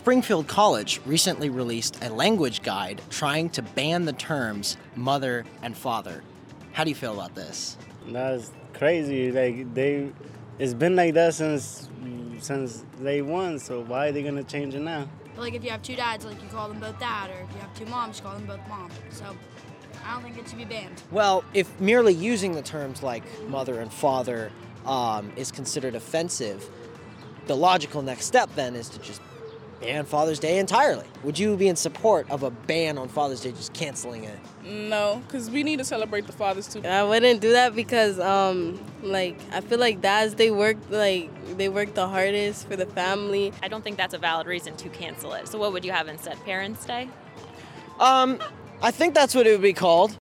Springfield College recently released a language guide trying to ban the terms mother and father. How do you feel about this? That's crazy. It's been like that since day one. So why are they gonna change it now? Like if you have two dads, like you call them both dad, or if you have two moms, you call them both mom. So I don't think it should be banned. Well, if merely using the terms like mother and father is considered offensive, the logical next step then is to just ban Father's Day entirely. Would you be in support of a ban on Father's Day, just canceling it? No, because we need to celebrate the fathers too. I wouldn't do that because, I feel like dads, they work the hardest for the family. I don't think that's a valid reason to cancel it. So what would you have instead? Parents' Day? I think that's what it would be called.